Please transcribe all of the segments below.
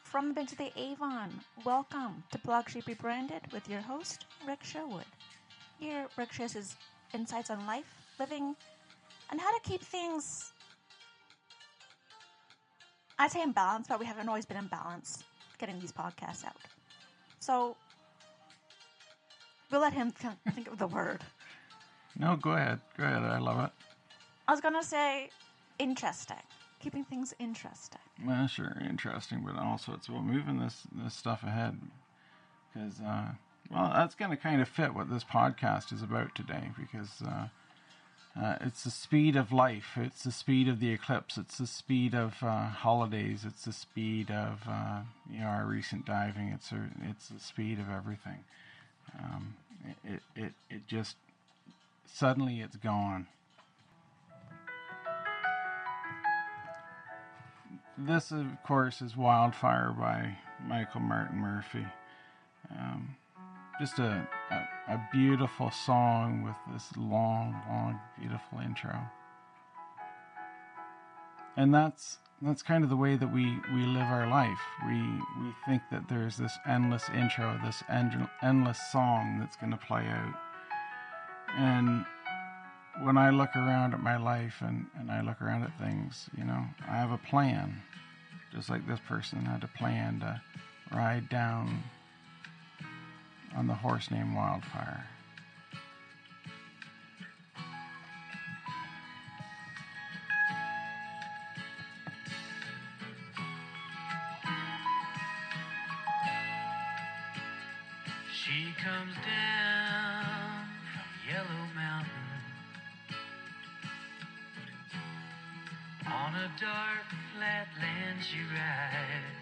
From the Banks of the Avon, welcome to Blog Sheep Rebranded with your host, Rick Sherwood. Here, Rick shares his insights on life, living, and how to keep things, I'd say in balance, but we haven't always been in balance getting these podcasts out. So, we'll let him think of the word. No, go ahead. Go ahead. I love it. I was going to say interesting. Keeping things interesting. Well, sure, interesting, but also it's about moving this stuff ahead. Because, well, that's going to kind of fit what this podcast is about today. Because it's the speed of life. It's the speed of the eclipse. It's the speed of holidays. It's the speed of our recent diving. It's the speed of everything. It just suddenly it's gone. This, of course, is Wildfire by Michael Martin Murphey. Just a beautiful song with this long, beautiful intro. And that's kind of the way that we live our life. We think that there's this endless intro, this endless song that's going to play out. And when I look around at my life and I look around at things, I have a plan. Just like this person had a plan to ride down on the horse named Wildfire. She comes down from Yellow Mountain on a dark flatland she rides.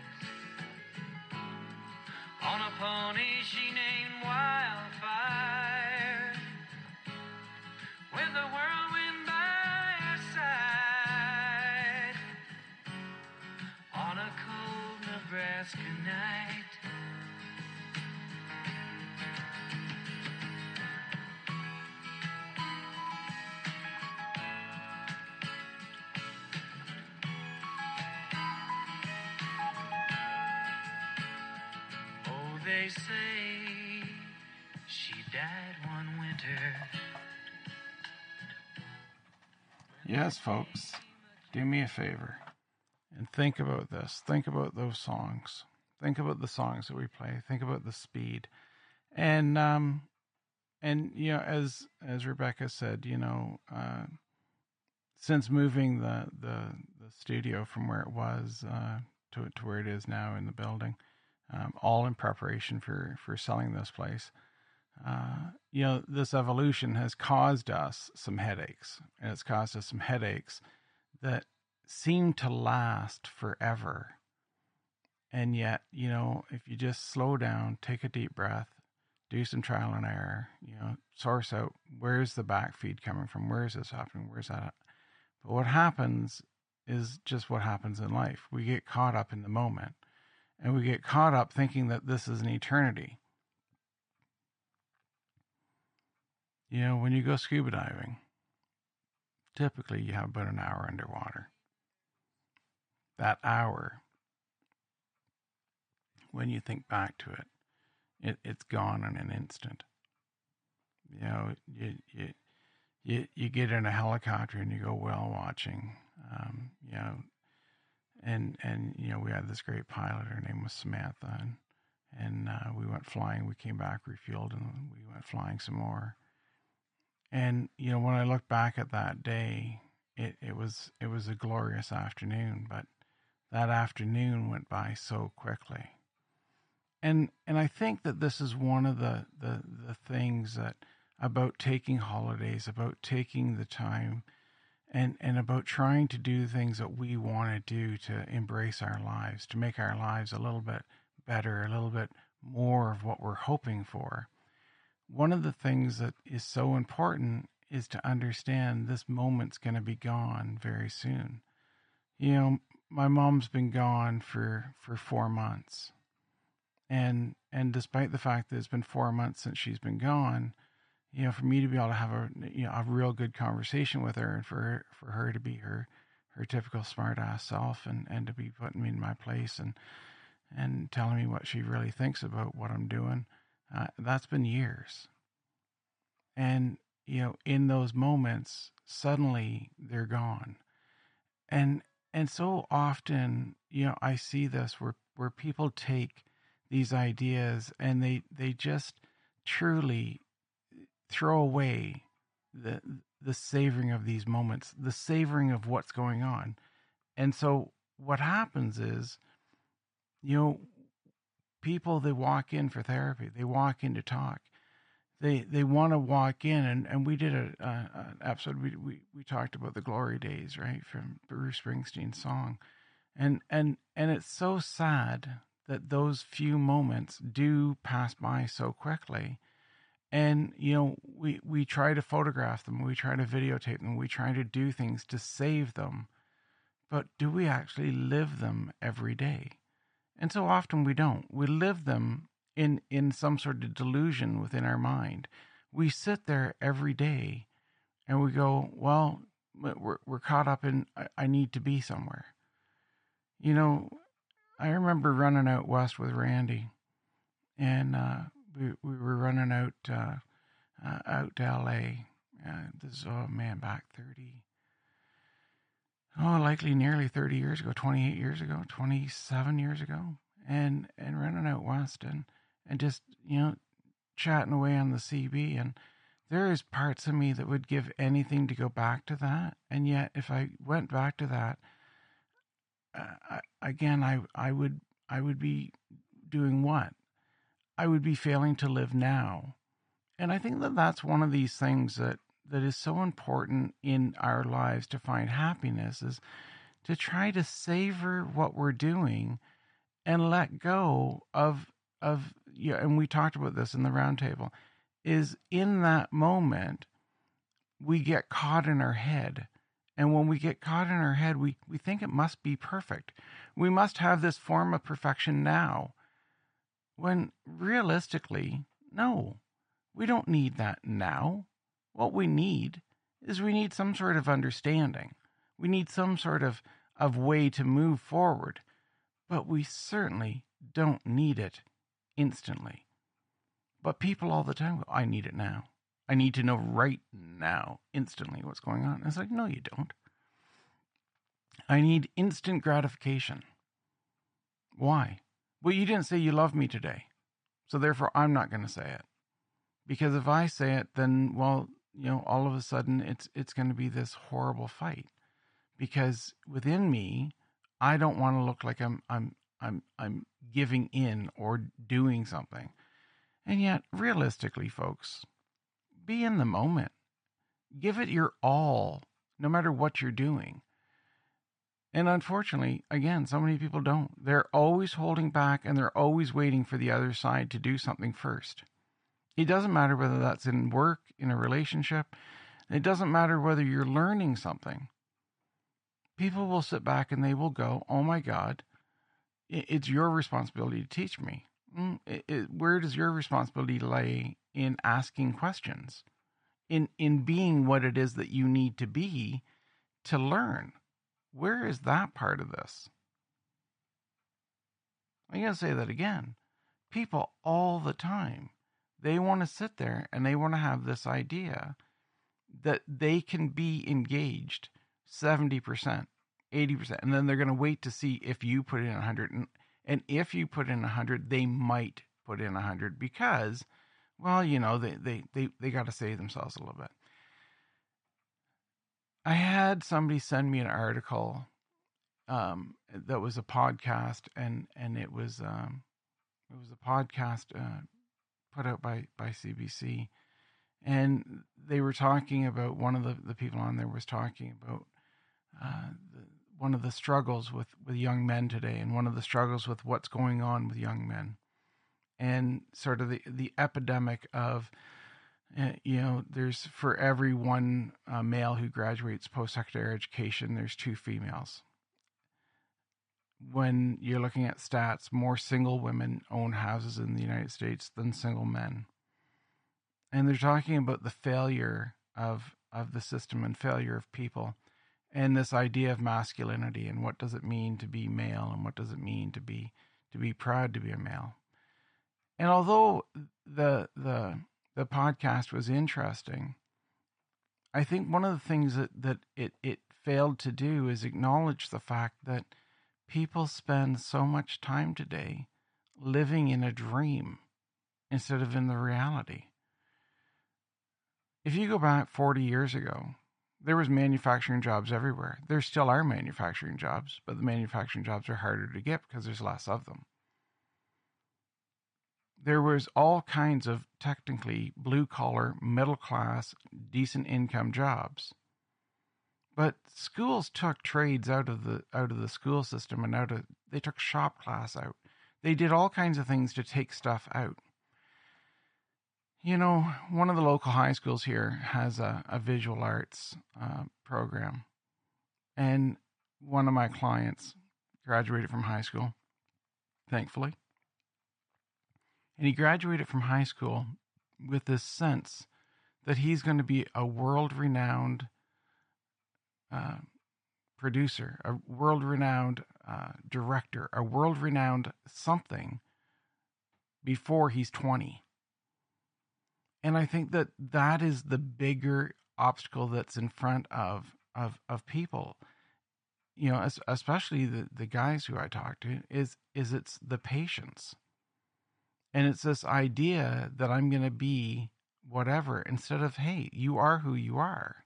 On a pony she named Wildfire, with the whirlwind by her side. On a cold Nebraska night, they say she died one winter. Yes, folks, do me a favor and think about this. Think about those songs. Think about the songs that we play. Think about the speed. And as Rebecca said, since moving the studio from where it was to where it is now in the building, all in preparation for selling this place. This evolution has caused us some headaches, and it's caused us some headaches that seem to last forever. And yet, if you just slow down, take a deep breath, do some trial and error, source out where's the backfeed coming from, where is this happening, where's that? But what happens is just what happens in life. We get caught up in the moment. And we get caught up thinking that this is an eternity. When you go scuba diving, typically you have about an hour underwater. That hour, when you think back to it's gone in an instant. You get in a helicopter and you go whale watching, And we had this great pilot. Her name was Samantha, and we went flying. We came back, refueled, and we went flying some more. And when I look back at that day, it was a glorious afternoon. But that afternoon went by so quickly. And I think that this is one of the things that about taking holidays, about taking the time. And about trying to do things that we want to do to embrace our lives, to make our lives a little bit better, a little bit more of what we're hoping for. One of the things that is so important is to understand this moment's going to be gone very soon. My mom's been gone for 4 months. And despite the fact that it's been 4 months since she's been gone, for me to be able to have a real good conversation with her, and for her to be her typical smart ass self, and to be putting me in my place, and and telling me what she really thinks about what I'm doing. That's been years. And, in those moments, suddenly they're gone. And so often, I see this where people take these ideas and they just truly throw away the savoring of these moments, the savoring of what's going on. And so what happens is, people, they walk in for therapy, they walk in to talk, they want to walk in, and we did an episode, we talked about the glory days, right, from Bruce Springsteen's song, and it's so sad that those few moments do pass by so quickly. And we try to photograph them, we try to videotape them, we try to do things to save them, but do we actually live them every day? And so often we don't. We live them in some sort of delusion within our mind. We sit there every day and we go, well, we're caught up in, I need to be somewhere. I remember running out west with Randy, and we were running out to LA. This is, back 30. Likely nearly 30 years ago, 28 years ago, 27 years ago, and running out west and just, chatting away on the CB. And there is parts of me that would give anything to go back to that. And yet, if I went back to that, I would be doing what? I would be failing to live now. And I think that that's one of these things that is so important in our lives to find happiness, is to try to savor what we're doing and let go of and we talked about this in the roundtable, is in that moment we get caught in our head. And when we get caught in our head, we think it must be perfect. We must have this form of perfection now. When realistically, no, we don't need that now. What we need is we need some sort of understanding. We need some sort of way to move forward. But we certainly don't need it instantly. But people all the time go, I need it now. I need to know right now, instantly, what's going on. And it's like, no, you don't. I need instant gratification. Why? Well, you didn't say you love me today, so therefore I'm not going to say it. Because if I say it, then, well, all of a sudden it's going to be this horrible fight. Because within me, I don't want to look like I'm giving in or doing something. And yet, realistically, folks, be in the moment. Give it your all, no matter what you're doing. And unfortunately, again, so many people don't. They're always holding back, and they're always waiting for the other side to do something first. It doesn't matter whether that's in work, in a relationship. It doesn't matter whether you're learning something. People will sit back and they will go, oh my God, it's your responsibility to teach me. Where does your responsibility lay in asking questions? In being what it is that you need to be to learn? Where is that part of this? I'm going to say that again. People all the time, they want to sit there and they want to have this idea that they can be engaged 70%, 80%, and then they're going to wait to see if you put in 100. And if you put in 100, they might put in 100 because, well, they got to save themselves a little bit. I had somebody send me an article that was a podcast, and it was a podcast put out by CBC, and they were talking about, one of the people on there was talking about one of the struggles with young men today, and one of the struggles with what's going on with young men, and sort of the epidemic of, there's, for every one male who graduates post-secondary education, there's 2 females. When you're looking at stats, more single women own houses in the United States than single men. And they're talking about the failure of the system and failure of people, and this idea of masculinity, and what does it mean to be male, and what does it mean to be to be proud to be a male. And although the podcast was interesting, I think one of the things that it failed to do is acknowledge the fact that people spend so much time today living in a dream instead of in the reality. If you go back 40 years ago, there was manufacturing jobs everywhere. There still are manufacturing jobs, but the manufacturing jobs are harder to get because there's less of them. There was all kinds of technically blue-collar, middle-class, decent income jobs. But schools took trades out of the school system, and they took shop class out. They did all kinds of things to take stuff out. You know, one of the local high schools here has a visual arts program. And one of my clients graduated from high school, thankfully. And he graduated from high school with this sense that he's going to be a world-renowned producer, a world-renowned director, a world-renowned something before he's 20. And I think that is the bigger obstacle that's in front of people, you know, especially the guys who I talk to, is it's the patience. And it's this idea that I'm going to be whatever instead of, hey, you are who you are.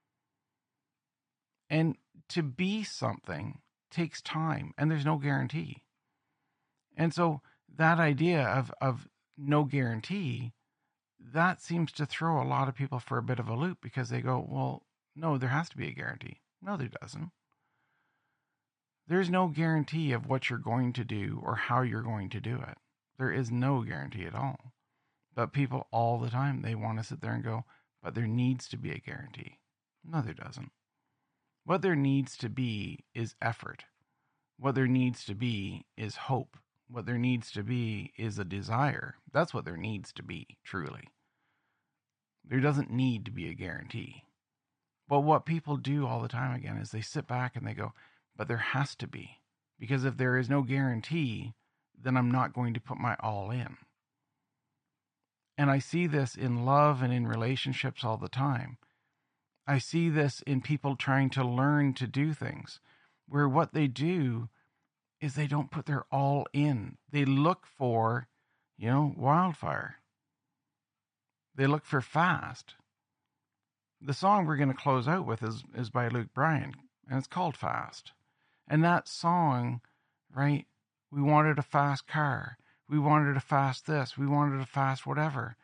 And to be something takes time, and there's no guarantee. And so that idea of no guarantee, that seems to throw a lot of people for a bit of a loop, because they go, well, no, there has to be a guarantee. No, there doesn't. There's no guarantee of what you're going to do or how you're going to do it. There is no guarantee at all. But people all the time, they want to sit there and go, but there needs to be a guarantee. No, there doesn't. What there needs to be is effort. What there needs to be is hope. What there needs to be is a desire. That's what there needs to be, truly. There doesn't need to be a guarantee. But what people do all the time, again, is they sit back and they go, but there has to be. Because if there is no guarantee, then I'm not going to put my all in. And I see this in love and in relationships all the time. I see this in people trying to learn to do things, where what they do is they don't put their all in. They look for, wildfire. They look for fast. The song we're going to close out with is by Luke Bryan, and it's called Fast. And that song, right, we wanted a fast car. We wanted a fast this. We wanted a fast whatever.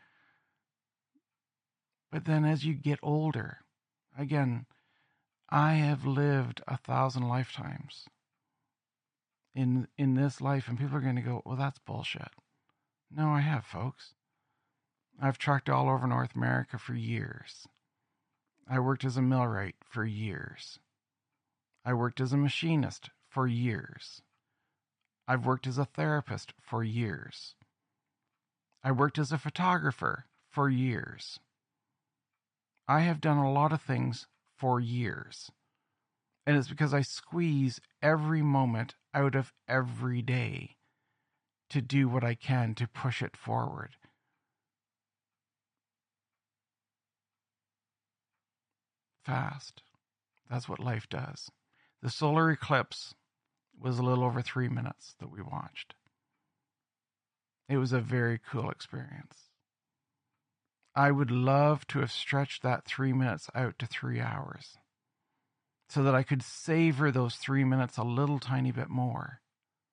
But then as you get older, again, I have lived 1,000 lifetimes in this life, and people are going to go, well, that's bullshit. No, I have, folks. I've trucked all over North America for years. I worked as a millwright for years. I worked as a machinist for years. I've worked as a therapist for years. I worked as a photographer for years. I have done a lot of things for years. And it's because I squeeze every moment out of every day to do what I can to push it forward. Fast. That's what life does. The solar eclipse was a little over 3 minutes that we watched. It was a very cool experience. I would love to have stretched that 3 minutes out to 3 hours so that I could savor those 3 minutes a little tiny bit more.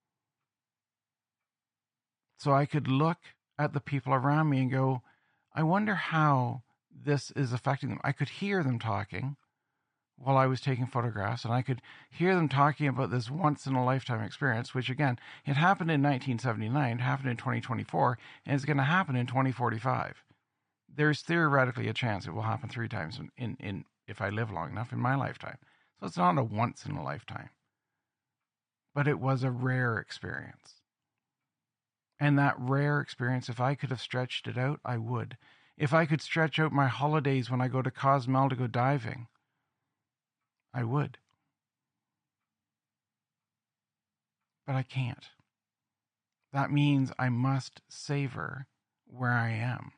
So I could look at the people around me and go, I wonder how this is affecting them. I could hear them talking while I was taking photographs, and I could hear them talking about this once-in-a-lifetime experience, which, again, it happened in 1979, it happened in 2024, and it's going to happen in 2045. There's theoretically a chance it will happen 3 times in if I live long enough in my lifetime. So it's not a once-in-a-lifetime. But it was a rare experience. And that rare experience, if I could have stretched it out, I would. If I could stretch out my holidays when I go to Cozumel to go diving, I would. But I can't. that means I must savor where I am.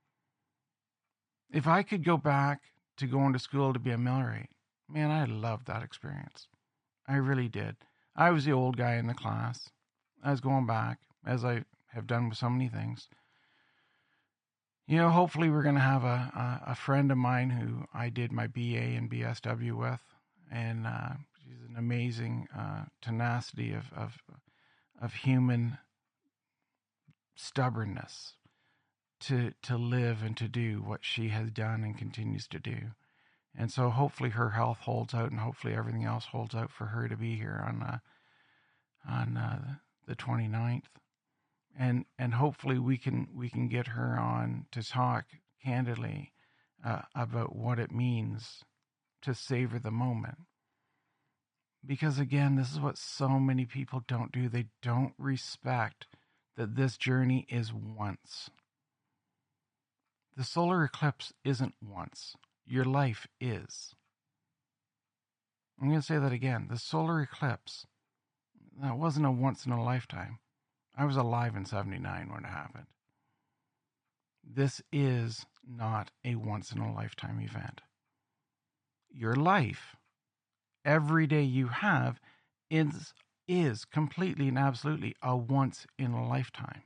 If I could go back to going to school to be a millwright, man, I loved that experience. I really did. I was the old guy in the class. I was going back, as I have done with so many things. Hopefully we're going to have a friend of mine who I did my BA and BSW with, and she's an amazing tenacity of human stubbornness to live and to do what she has done and continues to do. And so hopefully her health holds out, and hopefully everything else holds out for her to be here on the 29th. And hopefully we can get her on to talk candidly about what it means to savor the moment. Because again, this is what so many people don't do. They don't respect that this journey is once. The solar eclipse isn't once. Your life is. I'm going to say that again. The solar eclipse, that wasn't a once in a lifetime. I was alive in 79 when it happened. This is not a once in a lifetime event. Your life, every day you have, is completely and absolutely a once in a lifetime.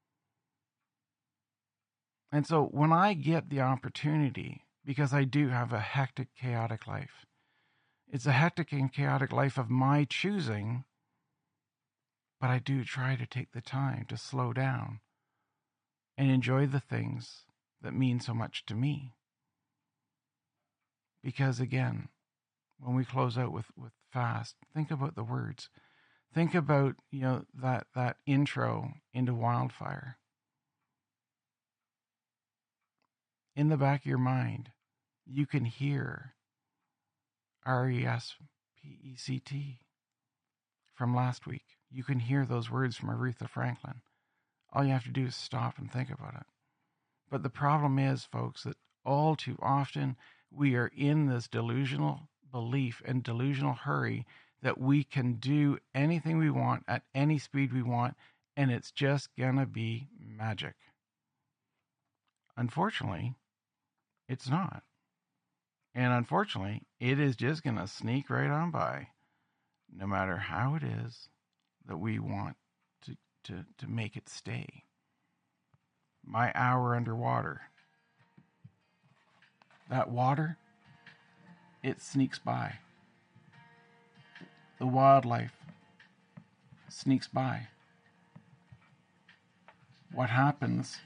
And so when I get the opportunity, because I do have a hectic, chaotic life, it's a hectic and chaotic life of my choosing, but I do try to take the time to slow down and enjoy the things that mean so much to me. Because again, when we close out with fast, think about the words. Think about, that intro into Wildfire. In the back of your mind, you can hear RESPECT from last week. You can hear those words from Aretha Franklin. All you have to do is stop and think about it. But the problem is, folks, that all too often we are in this delusional belief and delusional hurry that we can do anything we want at any speed we want, and it's just gonna be magic. Unfortunately, it's not. And unfortunately, it is just gonna sneak right on by, no matter how it is that we want to make it stay. My hour underwater. That water, it sneaks by. The wildlife sneaks by. What happens?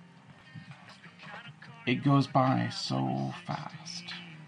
It goes by so fast.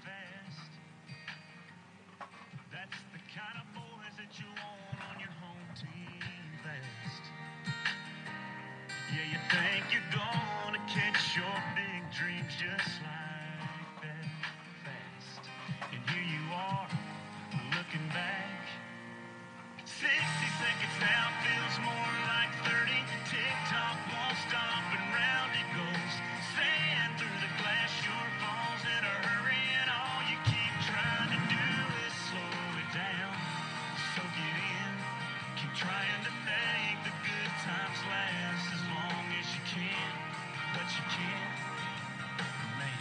Yeah, you think you're gonna catch your big dreams just like that fast. And here you are, looking back. 60 seconds now feels more like 30. TikTok won't stop and round it goes. Sand through the glass, sure falls in a hurry. And all you keep trying to do is slow it down. Soak it in, keep trying to think the good times last as long as you can, but you can't, man.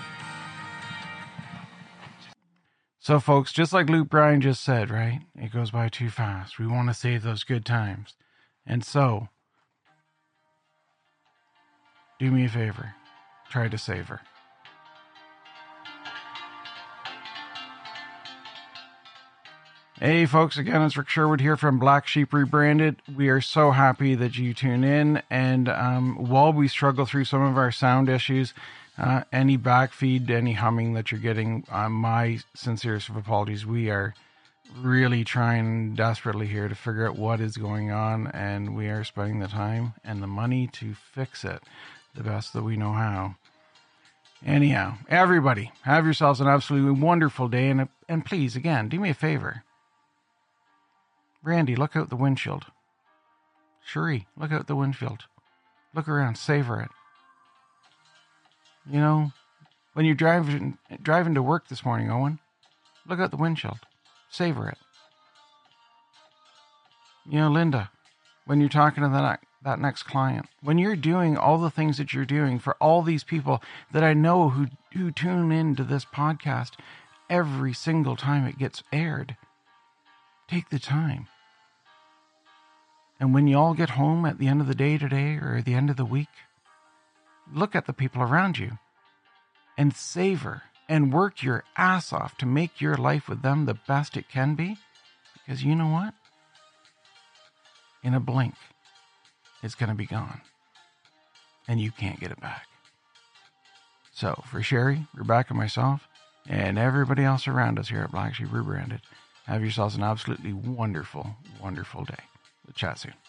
So, folks, just like Luke Bryan just said, right? It goes by too fast. We want to save those good times. And so, do me a favor. Try to savor. Hey, folks, again, it's Rick Sherwood here from Black Sheep Rebranded. We are so happy that you tune in. And while we struggle through some of our sound issues, any backfeed, any humming that you're getting, my sincerest of apologies. We are really trying desperately here to figure out what is going on, and we are spending the time and the money to fix it the best that we know how. Anyhow, everybody, have yourselves an absolutely wonderful day, and please, again, do me a favor. Randy, look out the windshield. Cherie, look out the windshield. Look around, savor it. You know, when you're driving to work this morning, Owen, look out the windshield. Savor it. You know, Linda, when you're talking to that next client, when you're doing all the things that you're doing for all these people that I know who tune into this podcast every single time it gets aired, take the time. And when you all get home at the end of the day today or at the end of the week, look at the people around you and savor and work your ass off to make your life with them the best it can be. Because you know what? In a blink, it's going to be gone. And you can't get it back. So for Sherry, Rebecca, myself, and everybody else around us here at Black Sheep Rebranded, have yourselves an absolutely wonderful, wonderful day. We'll chat soon.